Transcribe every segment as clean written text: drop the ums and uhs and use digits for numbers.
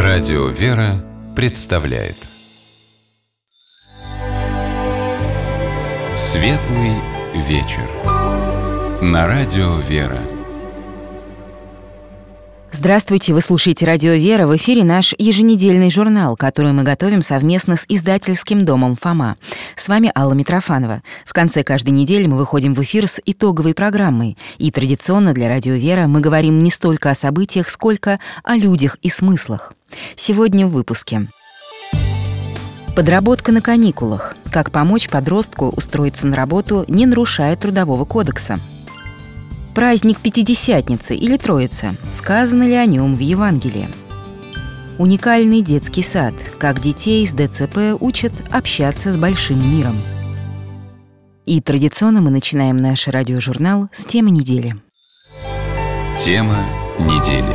Радио «Вера» представляет Светлый вечер на Радио «Вера». Здравствуйте, вы слушаете Радио «Вера». В эфире наш еженедельный журнал, который мы готовим совместно с издательским домом «Фома». С вами Алла Митрофанова. В конце каждой недели мы выходим в эфир с итоговой программой. И традиционно для Радио «Вера» мы говорим не столько о событиях, сколько о людях и смыслах. Сегодня в выпуске. Подработка на каникулах. Как помочь подростку устроиться на работу, не нарушая Трудового кодекса. Праздник Пятидесятницы или Троицы. Сказано ли о нем в Евангелии? Уникальный детский сад. Как детей с ДЦП учат общаться с большим миром. И традиционно мы начинаем наш радиожурнал с темы недели. Тема недели.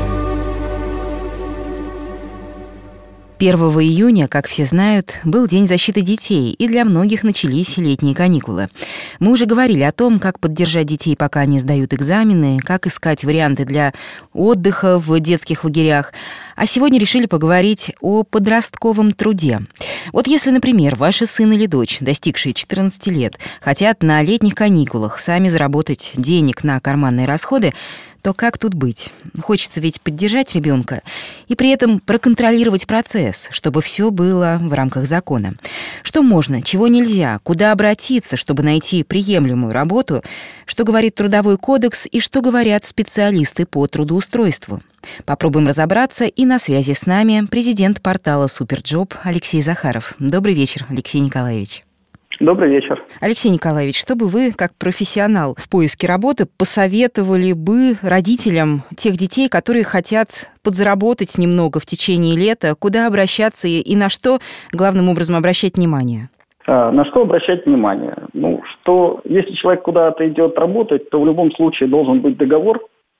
1 июня, как все знают, был День защиты детей, и для многих начались летние каникулы. Мы уже говорили о том, как поддержать детей, пока они сдают экзамены, как искать варианты для отдыха в детских лагерях. А сегодня решили поговорить о подростковом труде. Вот если, например, ваши сын или дочь, достигшие 14 лет, хотят на летних каникулах сами заработать денег на карманные расходы, то как тут быть? Хочется ведь поддержать ребенка и при этом проконтролировать процесс, чтобы все было в рамках закона. Что можно, чего нельзя, куда обратиться, чтобы найти приемлемую работу, что говорит Трудовой кодекс и что говорят специалисты по трудоустройству. Попробуем разобраться, и на связи с нами президент портала Суперджоп Алексей Захаров. Добрый вечер, Алексей Николаевич. Добрый вечер. Алексей Николаевич, что бы вы, как профессионал в поиске работы, посоветовали бы родителям тех детей, которые хотят подзаработать немного в течение лета, куда обращаться и на что главным образом обращать внимание? На что обращать внимание? Что если человек куда-то идет работать, то в любом случае должен быть договор,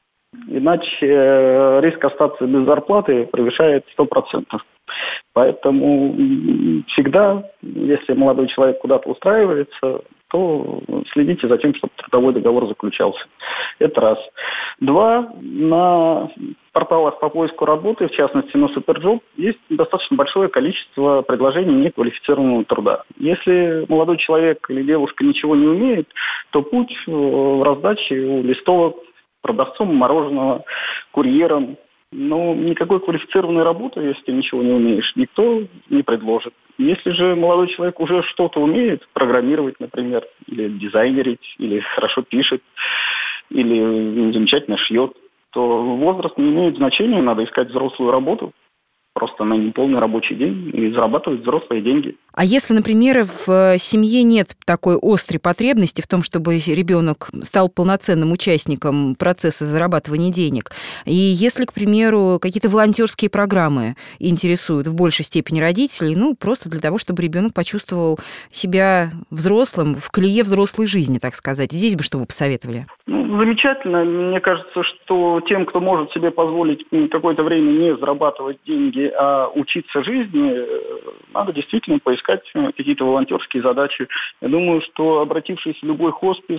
иначе риск остаться без зарплаты превышает 100%. Поэтому всегда, если молодой человек куда-то устраивается, то следите за тем, чтобы трудовой договор заключался. Это раз. Два, на порталах по поиску работы, в частности на Суперджоп, есть достаточно большое количество предложений неквалифицированного труда. Если молодой человек или девушка ничего не умеет, то путь в раздаче листовок, продавцом мороженого, курьером. Но никакой квалифицированной работы, если ты ничего не умеешь, никто не предложит. Если же молодой человек уже что-то умеет, программировать, например, или дизайнерить, или хорошо пишет, или замечательно шьет, то возраст не имеет значения, надо искать взрослую работу, просто на неполный рабочий день и зарабатывать взрослые деньги. А если, например, в семье нет такой острой потребности в том, чтобы ребенок стал полноценным участником процесса зарабатывания денег, и если, к примеру, какие-то волонтерские программы интересуют в большей степени родителей, просто для того, чтобы ребенок почувствовал себя взрослым, в колее взрослой жизни, так сказать, здесь бы что вы посоветовали? Замечательно. Мне кажется, что тем, кто может себе позволить какое-то время не зарабатывать деньги, а учиться жизни, надо действительно поискать какие-то волонтерские задачи. Я думаю, что обратившись в любой хоспис,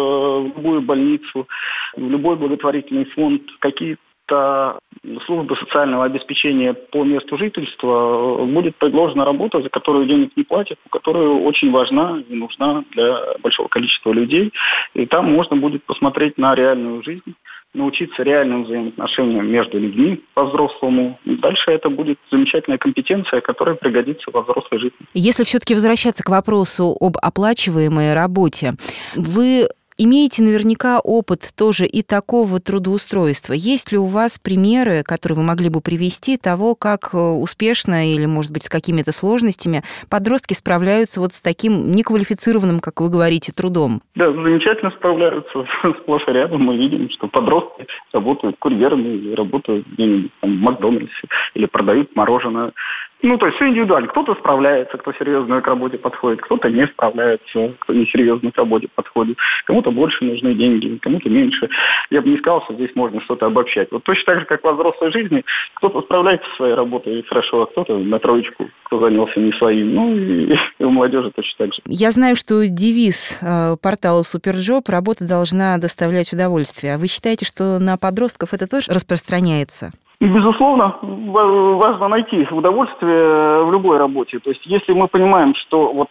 в любую больницу, в любой благотворительный фонд, какие-то службы социального обеспечения по месту жительства, будет предложена работа, за которую денег не платят, которая очень важна и нужна для большого количества людей. И там можно будет посмотреть на реальную жизнь, научиться реальным взаимоотношениям между людьми по-взрослому. И дальше это будет замечательная компетенция, которая пригодится во взрослой жизни. Если все-таки возвращаться к вопросу об оплачиваемой работе, вы имеете наверняка опыт тоже и такого трудоустройства. Есть ли у вас примеры, которые вы могли бы привести, того, как успешно или, может быть, с какими-то сложностями подростки справляются вот с таким неквалифицированным, как вы говорите, трудом? Да, замечательно справляются. Сплошь и рядом мы видим, что подростки работают курьерами или работают где-нибудь в Макдональдсе или продают мороженое. То есть все индивидуально. Кто-то справляется, кто серьезно к работе подходит, кто-то не справляется, кто несерьезно к работе подходит. Кому-то больше нужны деньги, кому-то меньше. Я бы не сказал, что здесь можно что-то обобщать. Вот точно так же, как во взрослой жизни, кто-то справляется со своей работой хорошо, а кто-то на троечку, кто занялся не своим. И у молодежи точно так же. Я знаю, что девиз портала Суперджоп «Работа должна доставлять удовольствие». А вы считаете, что на подростков это тоже распространяется? Безусловно, важно найти удовольствие в любой работе. То есть, если мы понимаем, что вот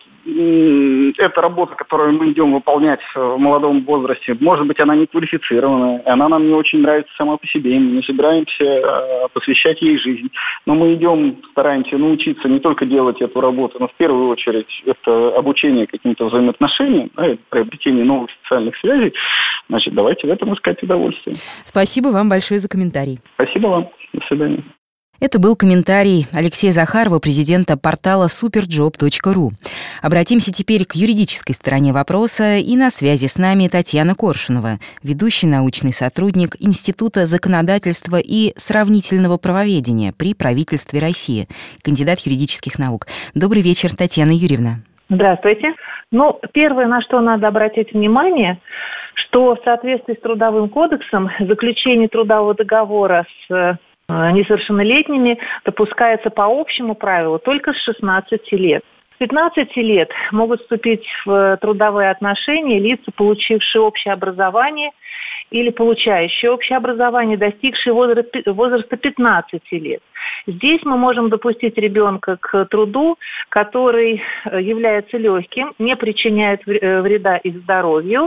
эта работа, которую мы идем выполнять в молодом возрасте, может быть, она не квалифицированная, и она нам не очень нравится сама по себе, мы не собираемся посвящать ей жизнь, но мы идем, стараемся научиться не только делать эту работу, но в первую очередь это обучение каким-то взаимоотношениям, да, приобретение новых социальных связей, значит, давайте в этом искать удовольствие. Спасибо вам большое за комментарий. Спасибо вам. До свидания. Это был комментарий Алексея Захарова, президента портала superjob.ru. Обратимся теперь к юридической стороне вопроса, и на связи с нами Татьяна Коршунова, ведущий научный сотрудник Института законодательства и сравнительного правоведения при правительстве России, кандидат юридических наук. Добрый вечер, Татьяна Юрьевна. Здравствуйте. Первое, на что надо обратить внимание, что в соответствии с Трудовым кодексом заключение трудового договора с несовершеннолетними допускается по общему правилу только с 16 лет. С 15 лет могут вступить в трудовые отношения лица, получившие общее образование или получающие общее образование, достигшие возраста 15 лет. Здесь мы можем допустить ребенка к труду, который является легким, не причиняет вреда и здоровью,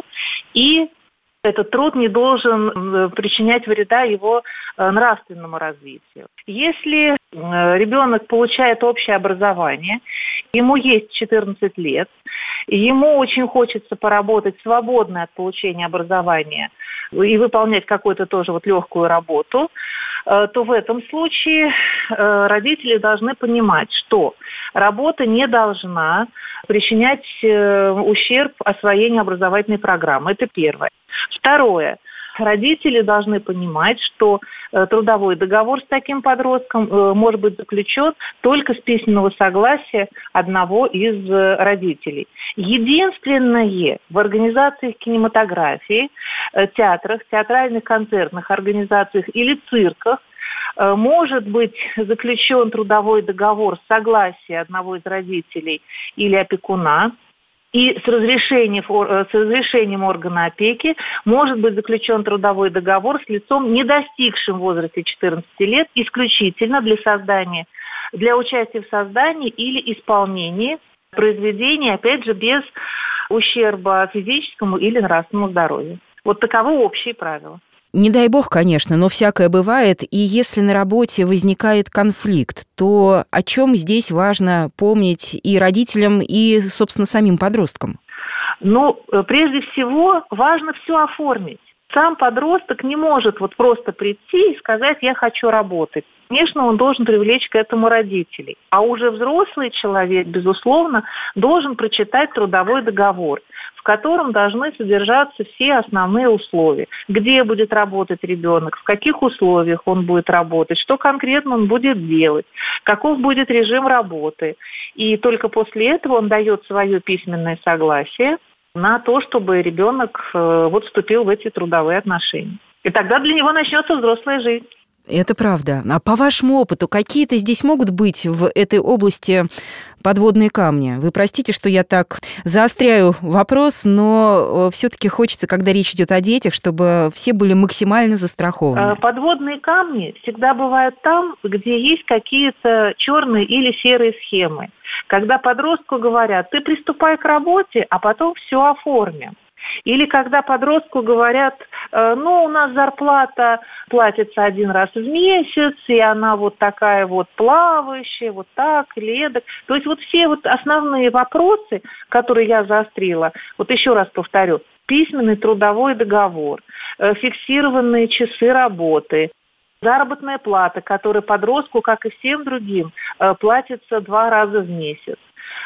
и этот труд не должен причинять вреда его нравственному развитию. Если ребенок получает общее образование, ему есть 14 лет, ему очень хочется поработать свободно от получения образования и выполнять какую-то тоже легкую работу, то в этом случае родители должны понимать, что работа не должна причинять ущерб освоению образовательной программы. Это первое. Второе. Родители должны понимать, что трудовой договор с таким подростком может быть заключен только с письменного согласия одного из родителей. Единственное, в организациях кинематографии, театрах, театральных концертных организациях или цирках может быть заключен трудовой договор с согласия одного из родителей или опекуна, и с разрешением органа опеки может быть заключен трудовой договор с лицом, не достигшим в возрасте 14 лет, исключительно для участия в создании или исполнении произведения, опять же, без ущерба физическому или нравственному здоровью. Таковы общие правила. Не дай бог, конечно, но всякое бывает, и если на работе возникает конфликт, то о чем здесь важно помнить и родителям, и, собственно, самим подросткам? Прежде всего, важно все оформить. Сам подросток не может просто прийти и сказать: «Я хочу работать». Конечно, он должен привлечь к этому родителей. А уже взрослый человек, безусловно, должен прочитать трудовой договор, в котором должны содержаться все основные условия. Где будет работать ребенок, в каких условиях он будет работать, что конкретно он будет делать, каков будет режим работы. И только после этого он дает свое письменное согласие на то, чтобы ребенок вступил в эти трудовые отношения. И тогда для него начнется взрослая жизнь. Это правда. А по вашему опыту, какие-то здесь могут быть в этой области подводные камни? Вы простите, что я так заостряю вопрос, но все-таки хочется, когда речь идет о детях, чтобы все были максимально застрахованы. Подводные камни всегда бывают там, где есть какие-то черные или серые схемы. Когда подростку говорят: «Ты приступай к работе, а потом все оформим». Или когда подростку говорят: у нас зарплата платится один раз в месяц, и она такая плавающая, так или эдак. То есть все основные вопросы, которые я заострила, еще раз повторю: письменный трудовой договор, фиксированные часы работы, заработная плата, которая подростку, как и всем другим, платится 2 раза в месяц.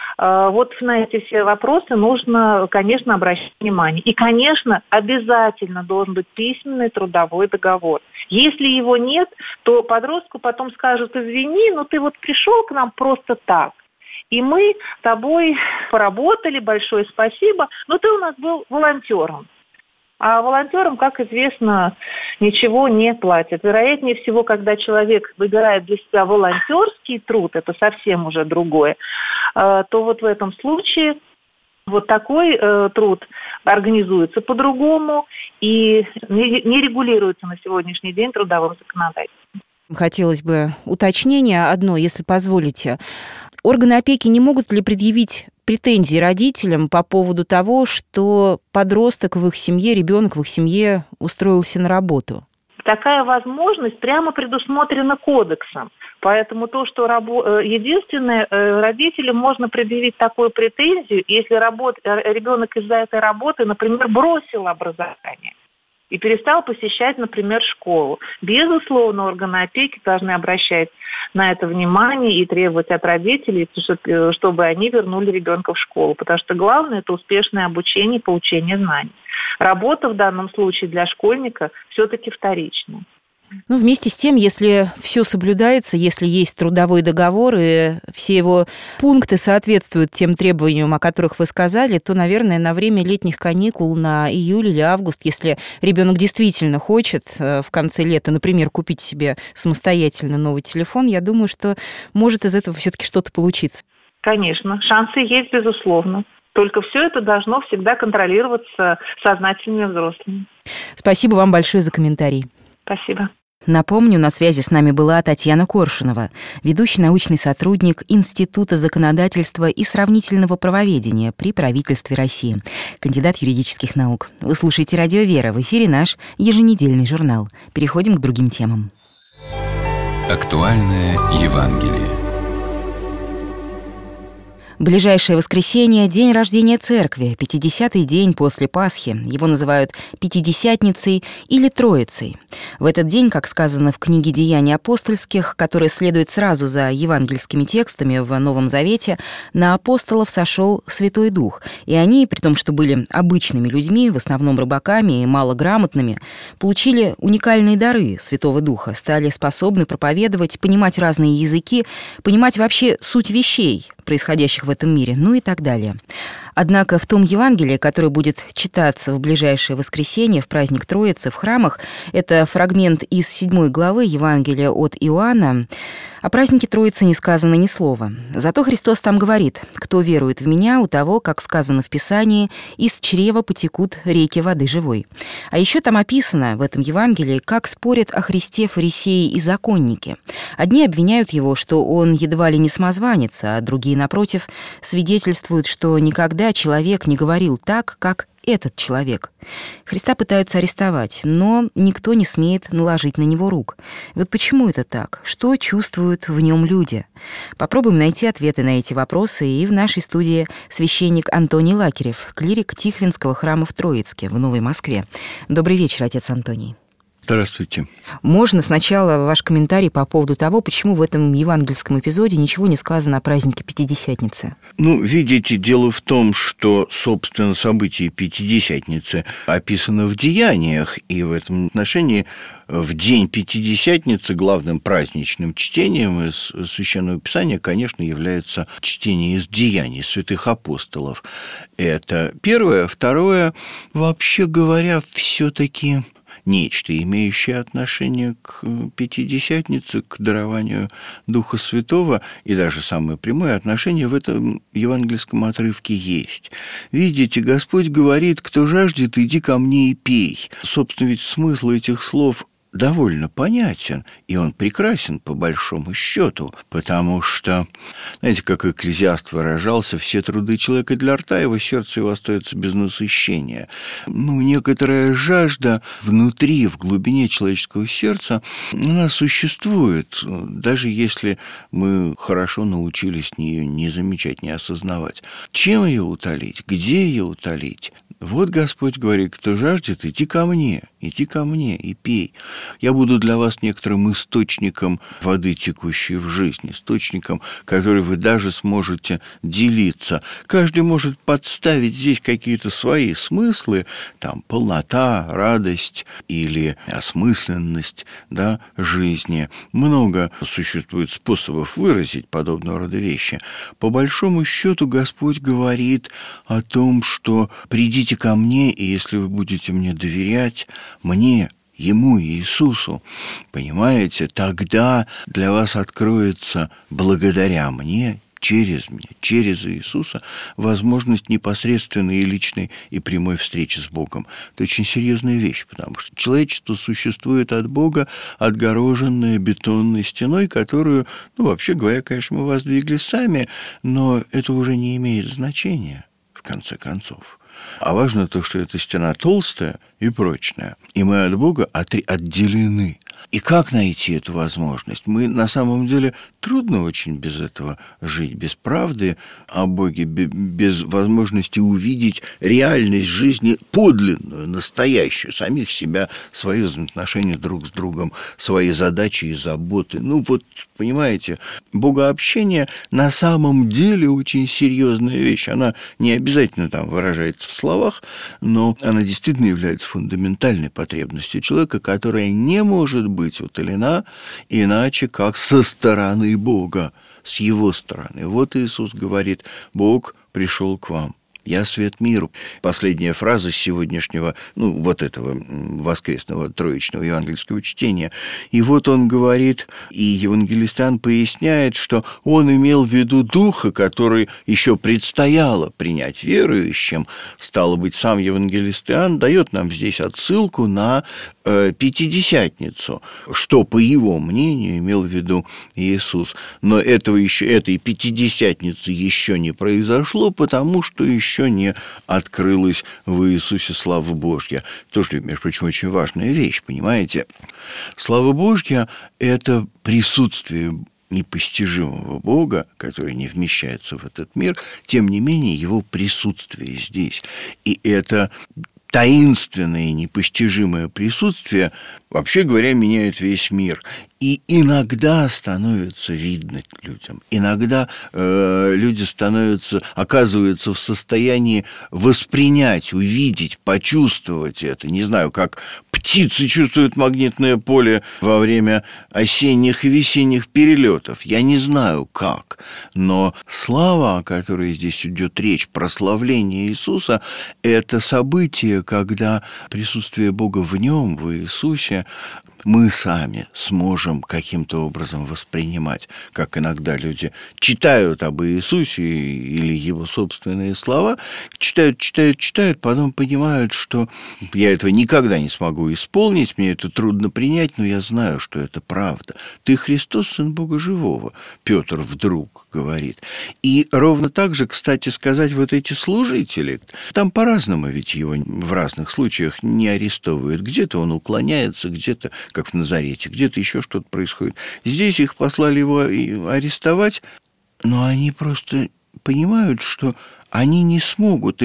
На эти все вопросы нужно, конечно, обращать внимание. И, конечно, обязательно должен быть письменный трудовой договор. Если его нет, то подростку потом скажут: «Извини, ты пришел к нам просто так, и мы с тобой поработали, большое спасибо, но ты у нас был волонтером». А волонтерам, как известно, ничего не платят. Вероятнее всего, когда человек выбирает для себя волонтерский труд, это совсем уже другое, то в этом случае такой труд организуется по-другому и не регулируется на сегодняшний день трудовым законодательством. Хотелось бы уточнение одно, если позволите. Органы опеки не могут ли предъявить претензии родителям по поводу того, что подросток в их семье, ребенок в их семье устроился на работу? Такая возможность прямо предусмотрена кодексом. Поэтому то, что единственное, родителям можно предъявить такую претензию, если ребенок из-за этой работы, например, бросил образование и перестал посещать, например, школу. Безусловно, органы опеки должны обращать на это внимание и требовать от родителей, чтобы они вернули ребенка в школу. Потому что главное – это успешное обучение и получение знаний. Работа в данном случае для школьника все-таки вторична. Вместе с тем, если все соблюдается, если есть трудовой договор и все его пункты соответствуют тем требованиям, о которых вы сказали, то, наверное, на время летних каникул, на июль или август, если ребенок действительно хочет в конце лета, например, купить себе самостоятельно новый телефон, я думаю, что может из этого все-таки что-то получиться. Конечно, шансы есть, безусловно. Только все это должно всегда контролироваться сознательными взрослыми. Спасибо вам большое за комментарий. Спасибо. Напомню, на связи с нами была Татьяна Коршунова, ведущий научный сотрудник Института законодательства и сравнительного правоведения при правительстве России, кандидат юридических наук. Вы слушаете «Радио Вера», в эфире наш еженедельный журнал. Переходим к другим темам. Актуальное Евангелие. Ближайшее воскресенье – день рождения Церкви, 50-й день после Пасхи. Его называют Пятидесятницей или Троицей. В этот день, как сказано в книге «Деяний апостольских», которая следует сразу за евангельскими текстами в Новом Завете, на апостолов сошел Святой Дух. И они, при том, что были обычными людьми, в основном рыбаками и малограмотными, получили уникальные дары Святого Духа, стали способны проповедовать, понимать разные языки, понимать вообще суть вещей, происходящих в этом мире, и так далее. Однако в том Евангелии, которое будет читаться в ближайшее воскресенье, в праздник Троицы, в храмах, это фрагмент из 7 главы Евангелия от Иоанна, о празднике Троицы не сказано ни слова. Зато Христос там говорит: «Кто верует в Меня, у того, как сказано в Писании, из чрева потекут реки воды живой». А еще там описано в этом Евангелии, как спорят о Христе фарисеи и законники. Одни обвиняют Его, что Он едва ли не самозванец, а другие, напротив, свидетельствуют, что никогда человек не говорил так, как этот человек. Христа пытаются арестовать, но никто не смеет наложить на него рук. Вот почему это так? Что чувствуют в нем люди? Попробуем найти ответы на эти вопросы и в нашей студии священник Антоний Лакерев, клирик Тихвинского храма в Троицке в Новой Москве. Добрый вечер, отец Антоний. Здравствуйте. Можно сначала ваш комментарий по поводу того, почему в этом евангельском эпизоде ничего не сказано о празднике Пятидесятницы? Видите, дело в том, что, собственно, событие Пятидесятницы описано в Деяниях, и в этом отношении в день Пятидесятницы главным праздничным чтением из Священного Писания, конечно, является чтение из Деяний святых апостолов. Это первое. Второе, вообще говоря, все-таки нечто, имеющее отношение к Пятидесятнице, к дарованию Духа Святого, и даже самое прямое отношение в этом евангельском отрывке есть. Видите, Господь говорит: «Кто жаждет, иди ко мне и пей». Собственно, ведь смысл этих слов довольно понятен, и он прекрасен по большому счету, потому что, знаете, как Экклезиаст выражался: все труды человека для рта, его сердце его остается без насыщения. Некоторая жажда внутри, в глубине человеческого сердца, она существует, даже если мы хорошо научились ее не замечать, не осознавать. Чем ее утолить? Где ее утолить? Вот Господь говорит: кто жаждет, иди ко мне и пей. Я буду для вас некоторым источником воды, текущей в жизни, источником, который вы даже сможете делиться. Каждый может подставить здесь какие-то свои смыслы, там полнота, радость или осмысленность, жизни. Много существует способов выразить подобного рода вещи. По большому счету Господь говорит о том, что придите ко мне, и если вы будете мне доверять, мне, Ему, Иисусу, понимаете, тогда для вас откроется благодаря мне через меня, через Иисуса, возможность непосредственной и личной и прямой встречи с Богом. Это очень серьезная вещь, потому что человечество существует от Бога, отгороженное бетонной стеной, которую, вообще говоря, конечно, мы воздвигли сами, но это уже не имеет значения, в конце концов. А важно то, что эта стена толстая и прочная, и мы от Бога отделены. И как найти эту возможность? Мы, на самом деле, трудно очень без этого жить, без правды о Боге, без возможности увидеть реальность жизни подлинную, настоящую, самих себя, свои взаимоотношения друг с другом, свои задачи и заботы. Понимаете, богообщение на самом деле очень серьезная вещь. Она не обязательно выражается в словах, но она действительно является фундаментальной потребностью человека, которая не может быть утолена иначе, как со стороны Бога, с Его стороны. Вот Иисус говорит: «Бог пришел к вам. Я свет миру». Последняя фраза сегодняшнего, этого воскресного троичного евангельского чтения. И вот он говорит, и евангелист Иоанн поясняет, что он имел в виду Духа, который еще предстояло принять верующим. Стало быть, сам евангелист Иоанн дает нам здесь отсылку на Пятидесятницу, что, по его мнению, имел в виду Иисус. Но этой Пятидесятницы еще не произошло, потому что еще не открылась в Иисусе слава Божья. Тоже, между прочим, очень важная вещь, понимаете? Слава Божья – это присутствие непостижимого Бога, который не вмещается в этот мир, тем не менее, его присутствие здесь. И это таинственное, непостижимое присутствие, вообще говоря, меняет весь мир. И иногда становится видно людям. Иногда люди оказываются в состоянии воспринять, увидеть, почувствовать это. Не знаю, как птицы чувствуют магнитное поле во время осенних и весенних перелетов. Я не знаю, как. Но слава, о которой здесь идет речь, прославление Иисуса, это событие, когда присутствие Бога в нем, в Иисусе, мы сами сможем каким-то образом воспринимать, как иногда люди читают об Иисусе или его собственные слова, читают, потом понимают, что я этого никогда не смогу исполнить, мне это трудно принять, но я знаю, что это правда. «Ты Христос, Сын Бога Живого», Петр вдруг говорит. И ровно так же, кстати сказать, вот эти служители, там по-разному ведь его в разных случаях не арестовывают. Где-то он уклоняется, где-то, как в Назарете, где-то еще что-то происходит. Здесь их послали его арестовать, но они просто понимают, что они не смогут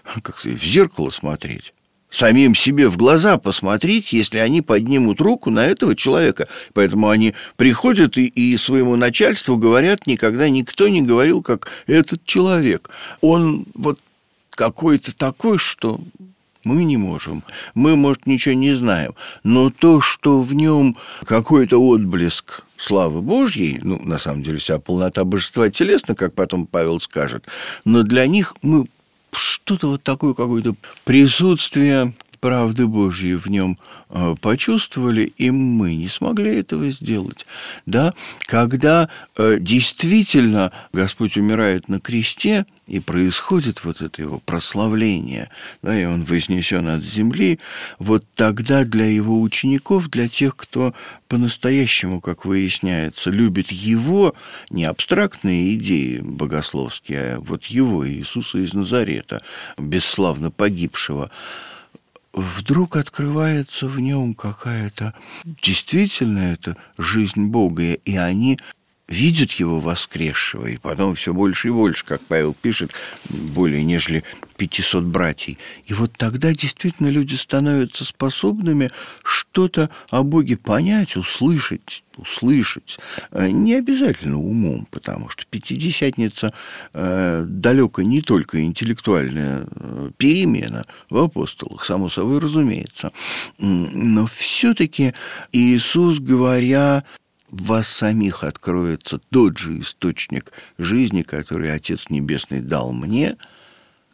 в зеркало смотреть, самим себе в глаза посмотреть, если они поднимут руку на этого человека. Поэтому они приходят и своему начальству говорят: никогда никто не говорил, как этот человек. Он какой-то такой, что мы не можем. Мы, может, ничего не знаем. Но то, что в нем какой-то отблеск славы Божьей, на самом деле вся полнота божества телесна, как потом Павел скажет, но для них мы что-то такое, какое-то присутствие правды Божьей в нем почувствовали, и мы не смогли этого сделать. Да? Когда действительно Господь умирает на кресте, и происходит это его прославление, да, и он вознесен от земли, тогда для его учеников, для тех, кто по-настоящему, как выясняется, любит его, не абстрактные идеи богословские, а его, Иисуса из Назарета, бесславно погибшего, вдруг открывается в нем какая-то действительно это жизнь Бога, и они видят его воскресшего, и потом все больше и больше, как Павел пишет, более нежели 500 братьев. И тогда действительно люди становятся способными что-то о Боге понять, услышать. Не обязательно умом, потому что Пятидесятница далеко не только интеллектуальная перемена в апостолах, само собой разумеется. Но все-таки Иисус, говоря: в вас самих откроется тот же источник жизни, который Отец Небесный дал мне,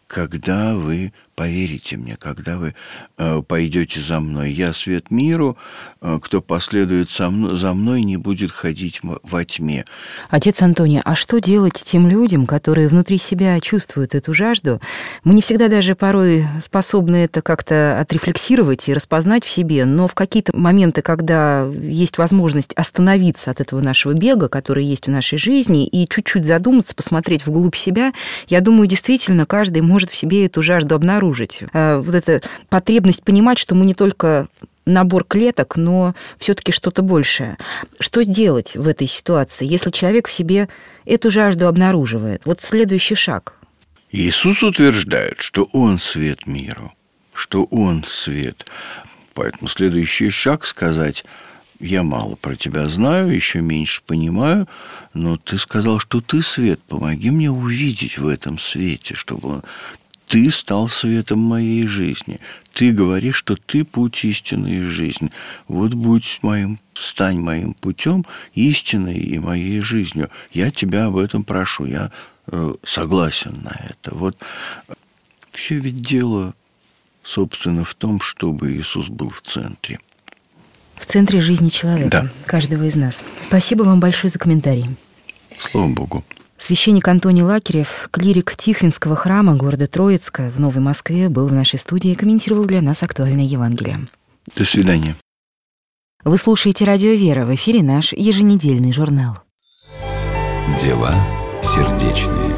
когда вы поверите мне, когда вы пойдете за мной. Я свет миру, кто последует за мной, не будет ходить во тьме. Отец Антоний, а что делать тем людям, которые внутри себя чувствуют эту жажду? Мы не всегда даже порой способны это как-то отрефлексировать и распознать в себе, но в какие-то моменты, когда есть возможность остановиться от этого нашего бега, который есть в нашей жизни, и чуть-чуть задуматься, посмотреть вглубь себя, я думаю, действительно, каждый может в себе эту жажду обнаружить. Вот эта потребность понимать, что мы не только набор клеток, но все-таки что-то большее. Что сделать в этой ситуации, если человек в себе эту жажду обнаруживает? Вот следующий шаг. Иисус утверждает, что Он свет миру, что Он свет. Поэтому следующий шаг сказать: я мало про тебя знаю, еще меньше понимаю, но ты сказал, что ты свет. Помоги мне увидеть в этом свете, чтобы ты стал светом моей жизни. Ты говоришь, что ты путь истины и жизнь. Вот стань моим путем, истиной и моей жизнью. Я тебя об этом прошу, я согласен на это. Вот все ведь дело, собственно, в том, чтобы Иисус был в центре. В центре жизни человека, да. Каждого из нас. Спасибо вам большое за комментарий. Слава Богу. Священник Антоний Лакерев, клирик Тихвинского храма города Троицка в Новой Москве, был в нашей студии и комментировал для нас актуальное Евангелие. До свидания. Вы слушаете «Радио Вера», в эфире наш еженедельный журнал. Дела сердечные.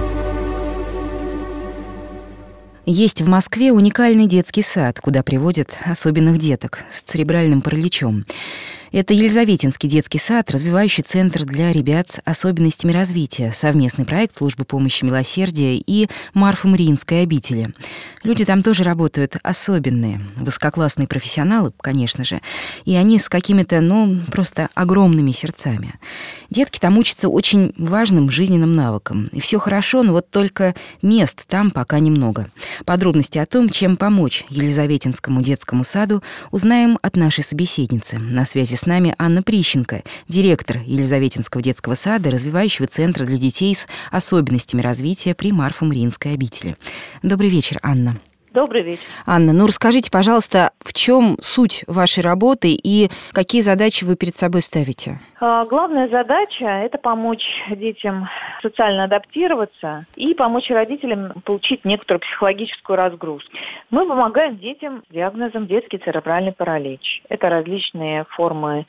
Есть в Москве уникальный детский сад, куда приводят особенных деток с церебральным параличом. Это Елизаветинский детский сад, развивающий центр для ребят с особенностями развития, совместный проект службы помощи милосердия и Марфо-Мариинской обители. Люди там тоже работают особенные, высококлассные профессионалы, конечно же, и они с какими-то, просто огромными сердцами. Детки там учатся очень важным жизненным навыкам. И все хорошо, но вот только мест там пока немного. Подробности о том, чем помочь Елизаветинскому детскому саду, узнаем от нашей собеседницы. На связи с нами Анна Прищенко, директор Елизаветинского детского сада, развивающего центра для детей с особенностями развития при Марфо-Мариинской обители. Добрый вечер, Анна. Добрый вечер. Анна, расскажите, пожалуйста, в чем суть вашей работы и какие задачи вы перед собой ставите? Главная задача – это помочь детям социально адаптироваться и помочь родителям получить некоторую психологическую разгрузку. Мы помогаем детям с диагнозом детский церебральный паралич. Это различные формы,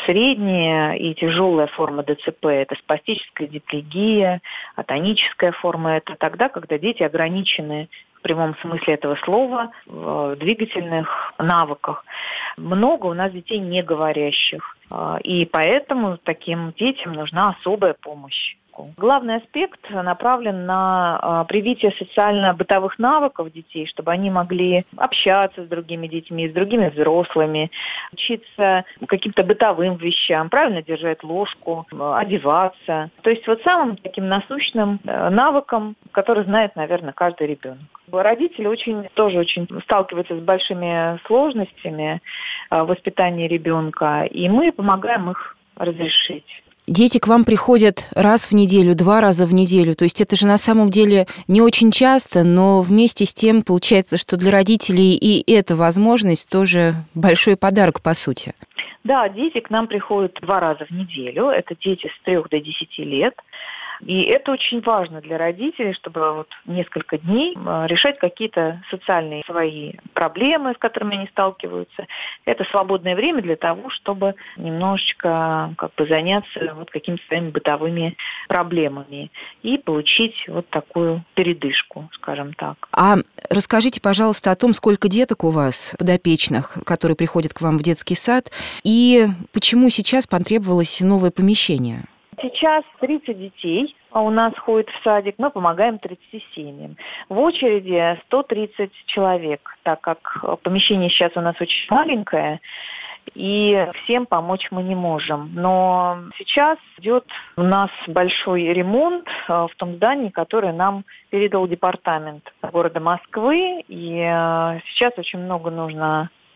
средняя и тяжелая форма ДЦП. Это спастическая диплегия, атоническая форма. Это тогда, когда дети ограничены в прямом смысле этого слова в двигательных навыках. Много у нас детей не говорящих, и поэтому таким детям нужна особая помощь. Главный аспект направлен на привитие социально-бытовых навыков детей, чтобы они могли общаться с другими детьми, с другими взрослыми, учиться каким-то бытовым вещам, правильно держать ложку, одеваться. То есть самым таким насущным навыком, который знает, наверное, каждый ребенок. Родители тоже очень сталкиваются с большими сложностями в воспитании ребенка, и мы помогаем их разрешить. Дети к вам приходят раз в неделю, 2 раза в неделю. То есть это же на самом деле не очень часто, но вместе с тем получается, что для родителей и эта возможность тоже большой подарок, по сути. Да, дети к нам приходят 2 раза в неделю. Это дети с 3 до 10 лет. И это очень важно для родителей, чтобы несколько дней решать какие-то социальные свои проблемы, с которыми они сталкиваются. Это свободное время для того, чтобы немножечко заняться какими-то своими бытовыми проблемами и получить такую передышку, скажем так. А расскажите, пожалуйста, о том, сколько деток у вас подопечных, которые приходят к вам в детский сад, и почему сейчас потребовалось новое помещение? Сейчас 30 детей у нас ходит в садик, мы помогаем 30 семьям. В очереди 130 человек, так как помещение сейчас у нас очень маленькое, и всем помочь мы не можем. Но сейчас идет у нас большой ремонт в том здании, которое нам передал департамент города Москвы, и сейчас очень много нужно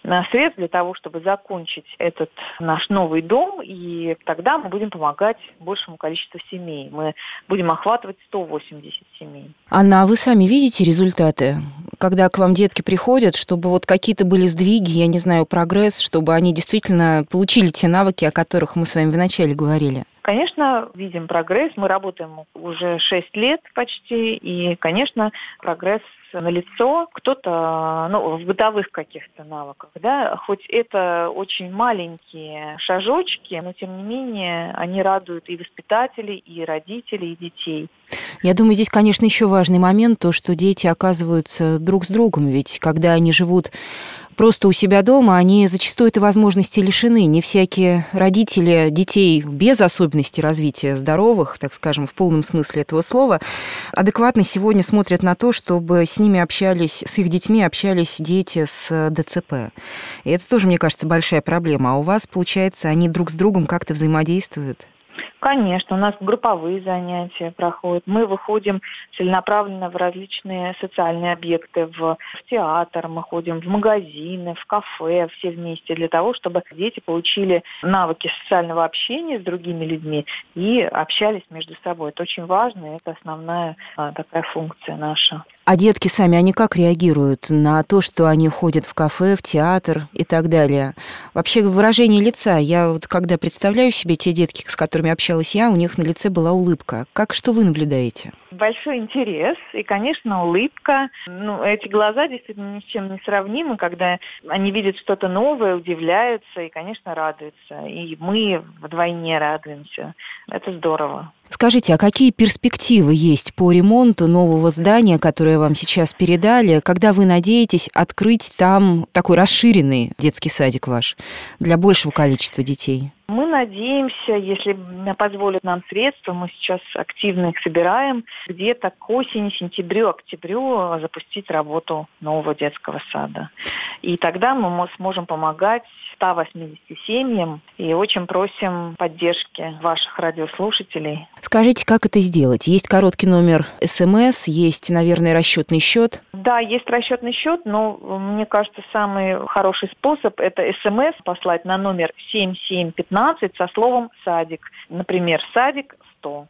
средств для того, чтобы закончить этот наш новый дом, и тогда мы будем помогать большему количеству семей. Мы будем охватывать 180 семей. Анна, а вы сами видите результаты, когда к вам детки приходят, чтобы вот какие-то были сдвиги, я не знаю, прогресс, чтобы они действительно получили те навыки, о которых мы с вами вначале говорили? Конечно, видим прогресс. Мы работаем уже 6 лет почти, и, конечно, прогресс налицо. Кто-то, в бытовых каких-то навыках, да, хоть это очень маленькие шажочки, но, тем не менее, они радуют и воспитателей, и родителей, и детей. Я думаю, здесь, конечно, еще важный момент, то, что дети оказываются друг с другом, ведь когда они живут просто у себя дома, они зачастую этой возможности лишены. Не всякие родители детей без особенностей развития здоровых, так скажем, в полном смысле этого слова, адекватно сегодня смотрят на то, чтобы с ними общались, с их детьми общались дети с ДЦП. И это тоже, мне кажется, большая проблема. А у вас, получается, они друг с другом как-то взаимодействуют? Конечно, у нас групповые занятия проходят. Мы выходим целенаправленно в различные социальные объекты, в театр, мы ходим в магазины, в кафе, все вместе, для того, чтобы дети получили навыки социального общения с другими людьми и общались между собой. Это очень важно, и это основная такая функция наша. А детки сами, они как реагируют на то, что они ходят в кафе, в театр и так далее? Вообще выражение лица, я вот когда представляю себе те детки, с которыми общалась я, у них на лице была улыбка. Что вы наблюдаете? Большой интерес и, конечно, улыбка. Эти глаза действительно ни с чем не сравнимы, когда они видят что-то новое, удивляются и, конечно, радуются. И мы вдвойне радуемся. Это здорово. Скажите, а какие перспективы есть по ремонту нового здания, которое вам сейчас передали? Когда вы надеетесь открыть там такой расширенный детский садик ваш для большего количества детей? Мы надеемся, если позволят нам средства, мы сейчас активно их собираем, где-то к осени, сентябрю, октябрю запустить работу нового детского сада. И тогда мы сможем помогать 180 семьям и очень просим поддержки ваших радиослушателей. Скажите, как это сделать? Есть короткий номер СМС, есть, наверное, расчетный счет? Да, есть расчетный счет, но мне кажется, самый хороший способ – это СМС послать на номер 7715 со словом «садик». Например, «садик 100».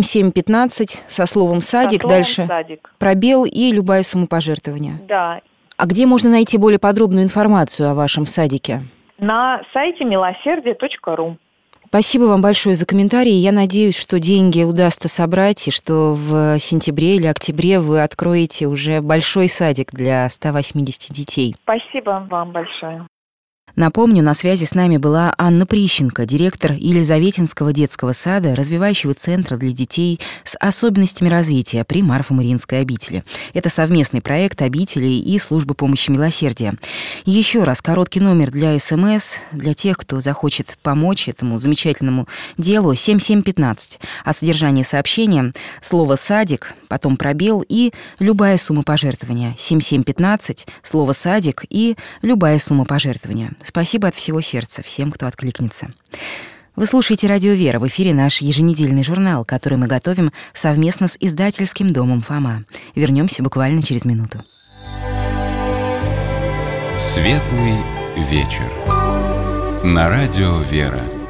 7715 со словом «садик», дальше «садик». Пробел и любая сумма пожертвования. Да. А где можно найти более подробную информацию о вашем садике? На сайте милосердие.ру. Спасибо вам большое за комментарии. Я надеюсь, что деньги удастся собрать, и что в сентябре или октябре вы откроете уже большой садик для 180 детей. Спасибо вам большое. Напомню, на связи с нами была Анна Прищенко, директор Елизаветинского детского сада, развивающего центра для детей с особенностями развития при Марфо-Мариинской обители. Это совместный проект обители и службы помощи милосердия. Еще раз, короткий номер для СМС, для тех, кто захочет помочь этому замечательному делу, 7715. А содержание сообщения – слово «садик», потом пробел и любая сумма пожертвования. 7715, слово «садик» и любая сумма пожертвования. Спасибо от всего сердца всем, кто откликнется. Вы слушаете «Радио Вера». В эфире наш еженедельный журнал, который мы готовим совместно с издательским домом «Фома». Вернемся буквально через минуту. Светлый вечер. На «Радио Вера».